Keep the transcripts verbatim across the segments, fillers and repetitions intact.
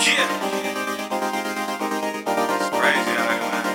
Yeah. It's crazy out here, man.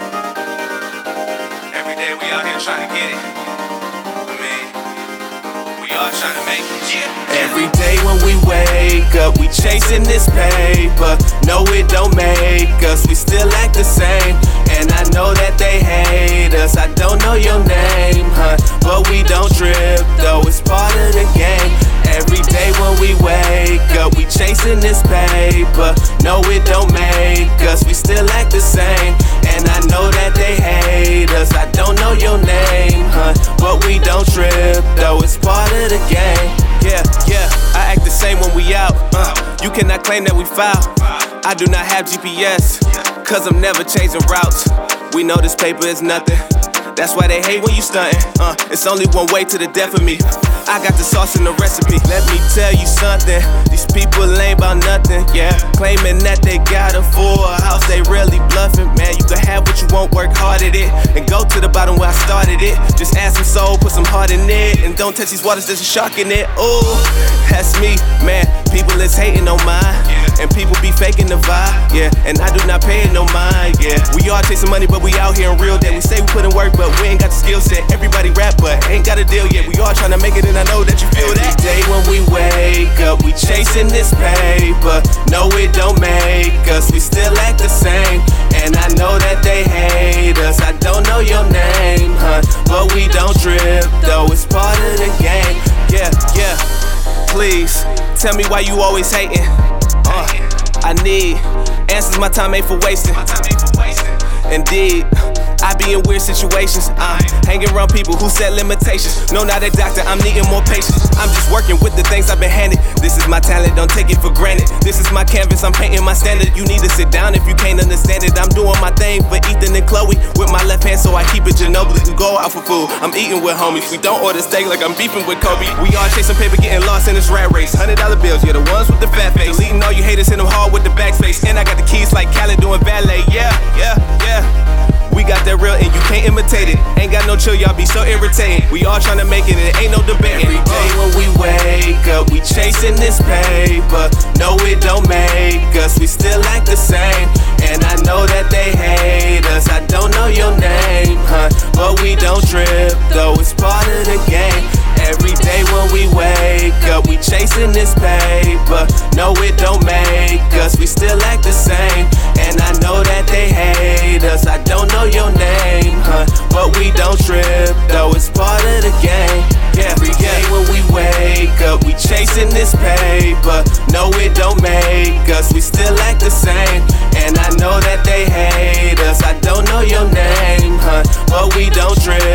Every day we out here trying to get it. I mean, we all trying to make it. Yeah. Every day when we wake up, we chasing this paper. No, it don't make us, we still act the same. And I know that they hate us, I don't know your name, huh? But we don't trip, though, it's part of the game. Every day when we wake up, we chasing this paper. No, it don't make us, we still act the same. And I know that they hate us, I don't know your name, huh? But we don't trip, though, it's part of the game. Yeah, yeah, I act the same when we out. Uh, you cannot claim that we foul. I do not have G P S, cause I'm never changing routes. We know this paper is nothing, that's why they hate when you stuntin'. Uh, it's only one way to the death of me. I got the sauce and the recipe. Let me tell you something, these people ain't about nothing, yeah. Claiming that they got a full house, they really bluffing, man. You can have what you want, work hard at it, and go to the bottom where I started it. Just add some soul, put some heart in it, and don't touch these waters, there's a shark in it. Ooh, that's me, man. People is hating on mine, and people be faking the vibe, yeah. And I do not pay it no mind, yeah. We all chasing money, but we out here in real day. We say we put in work, but we ain't got the skill set. Everybody rap, but ain't got a deal yet. We all tryna make it, and I know that you feel that. Every day when we wake up, we chasing this paper. No, it don't make us, we still act the same. And I know that they hate us, I don't know your name, huh? But we don't trip, though, it's part of the game. Yeah, yeah, please, tell me why you always hating. uh, I need answers, my time ain't for wasting. Indeed, I be in weird situations, uh, hanging around people who set limitations. No, not a doctor, I'm needing more patience. I'm just working with the things I've been handed. This is my talent, don't take it for granted. This is my canvas, I'm painting my standard. You need to sit down if you can't understand it. I'm doing my thing for Ethan and Chloe with my left hand, so I keep it Ginobili. We go out for food, I'm eating with homies. We don't order steak like I'm beefing with Kobe. We all chasing paper, getting lost in this rat race. Hundred dollar bills, you're the ones with the fat face. Deleting all you haters, hit them hard with the backspace. And I got the keys like Khaled doing valet. Yeah, yeah, yeah. We got that real and you can't imitate it. Ain't got no chill, y'all be so irritating. We all tryna make it, it ain't no debating. Every day when we wake up, we chasing this paper. No, it don't make us, we still act the same. And I know that they hate us, I don't know your name, huh? But we don't trip, though, it's part of the game. Every day when we wake up, we chasing this paper. No, it don't make us, we still act the same. And I know that they hate us, I don't know your name, huh? But we don't trip, though, it's part of the game. Yeah, every day when we wake up, we chasing this paper. No, it don't make us, we still act the same. And I know that they hate us, I don't know your name, huh? But we don't trip,